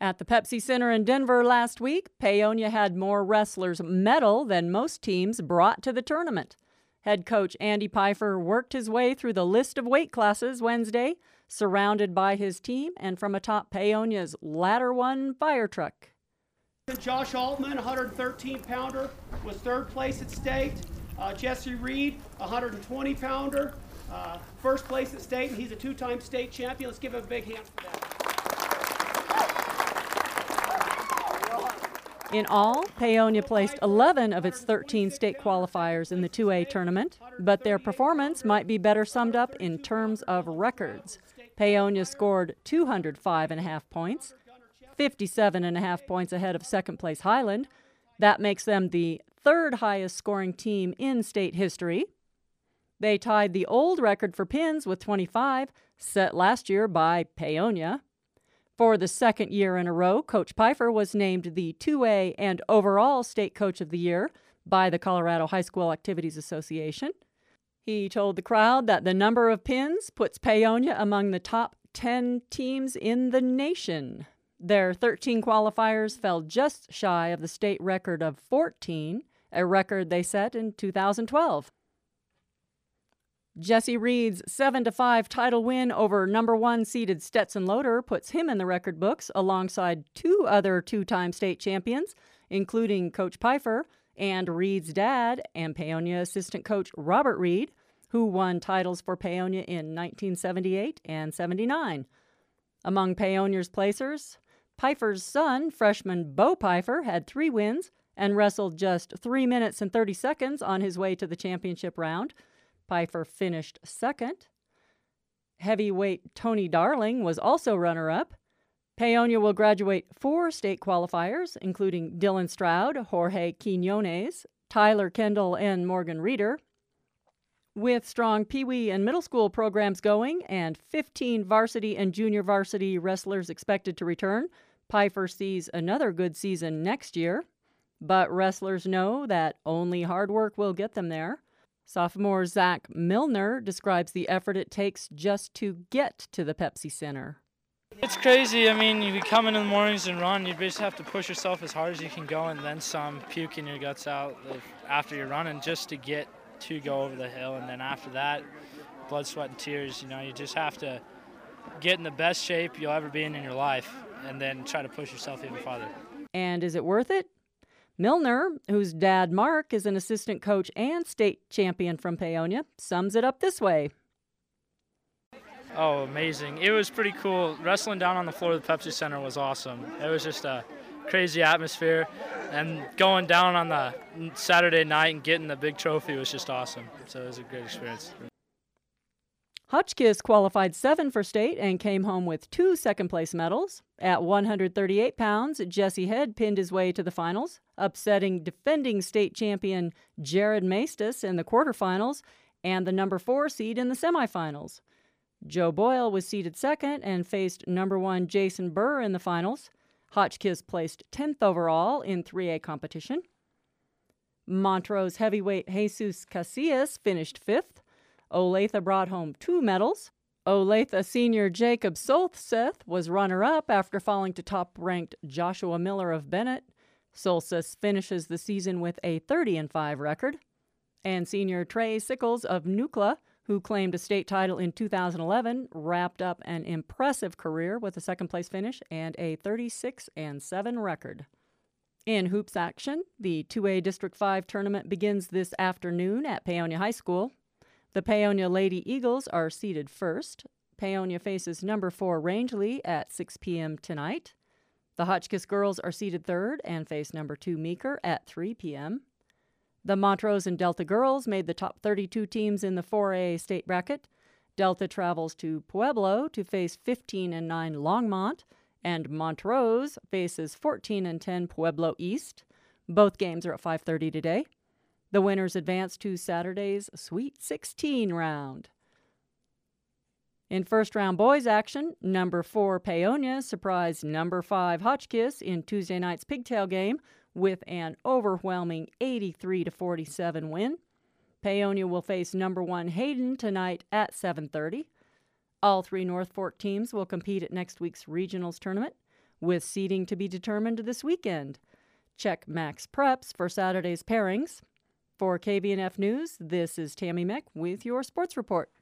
At the Pepsi Center in Denver last week, Paonia had more wrestlers medal than most teams brought to the tournament. Head coach Andy Pfeiffer worked his way through the list of weight classes Wednesday, surrounded by his team and from atop Paonia's Ladder 1 fire truck. Josh Altman, 113-pounder, was third place at state. Jesse Reed, 120-pounder, first place at state, and he's a two-time state champion. Let's give him a big hand for that. In all, Paonia placed 11 of its 13 state qualifiers in the 2A tournament, but their performance might be better summed up in terms of records. Paonia scored 205.5 points, 57.5 points ahead of second-place Highland. That makes them the third highest scoring team in state history. They tied the old record for pins with 25, set last year by Paonia. For the second year in a row, Coach Pfeiffer was named the 2A and overall State Coach of the Year by the Colorado High School Activities Association. He told the crowd that the number of pins puts Paonia among the top 10 teams in the nation. Their 13 qualifiers fell just shy of the state record of 14, a record they set in 2012. Jesse Reed's 7-5 title win over number 1 seeded Stetson Loader puts him in the record books alongside two other two-time state champions, including Coach Pfeiffer and Reed's dad and Paonia assistant coach Robert Reed, who won titles for Paonia in 1978 and 79. Among Paonia's placers, Pfeiffer's son, freshman Bo Pfeiffer, had 3 wins and wrestled just 3 minutes and 30 seconds on his way to the championship round. Pfeiffer finished second. Heavyweight Tony Darling was also runner-up. Paonia will graduate 4 state qualifiers, including Dylan Stroud, Jorge Quinones, Tyler Kendall, and Morgan Reeder. With strong Pee-wee and middle school programs going and 15 varsity and junior varsity wrestlers expected to return, Pfeiffer sees another good season next year. But wrestlers know that only hard work will get them there. Sophomore Zach Milner describes the effort it takes just to get to the Pepsi Center. It's crazy. I mean, you come in the mornings and run. You basically have to push yourself as hard as you can go and then some, puking your guts out after you're running just to get to go over the hill. And then after that, blood, sweat, and tears. You know, you just have to get in the best shape you'll ever be in your life and then try to push yourself even farther. And is it worth it? Milner, whose dad Mark is an assistant coach and state champion from Paonia, sums it up this way. Oh, amazing. It was pretty cool. Wrestling down on the floor of the Pepsi Center was awesome. It was just a crazy atmosphere, and going down on the Saturday night and getting the big trophy was just awesome. So it was a great experience. Hotchkiss qualified 7 for state and came home with 2 second-place medals. At 138 pounds, Jesse Head pinned his way to the finals, upsetting defending state champion Jared Maestas in the quarterfinals and the number 4 seed in the semifinals. Joe Boyle was seeded second and faced number 1 Jason Burr in the finals. Hotchkiss placed 10th overall in 3A competition. Montrose heavyweight Jesus Casillas finished 5th. Olathe brought home 2 medals. Olathe senior Jacob Solseth was runner-up after falling to top-ranked Joshua Miller of Bennett. Solseth finishes the season with a 30-5 record. And senior Trey Sickles of Nucla, who claimed a state title in 2011, wrapped up an impressive career with a second-place finish and a 36-7 record. In hoops action, the 2A District 5 tournament begins this afternoon at Paonia High School. The Paonia Lady Eagles are seeded first. Paonia faces number 4 Rangeley at 6 p.m. tonight. The Hotchkiss girls are seeded third and face number 2 Meeker at 3 p.m. The Montrose and Delta girls made the top 32 teams in the 4A state bracket. Delta travels to Pueblo to face 15-9 Longmont, and Montrose faces 14-10 Pueblo East. Both games are at 5:30 today. The winners advance to Saturday's Sweet 16 round. In first-round boys action, number 4 Paonia surprised number 5 Hotchkiss in Tuesday night's pigtail game with an overwhelming 83-47 win. Paonia will face number 1 Hayden tonight at 7:30. All 3 North Fork teams will compete at next week's regionals tournament. with seeding to be determined this weekend. Check Max Preps for Saturday's pairings. For KVNF News, this is Tammy Meck with your sports report.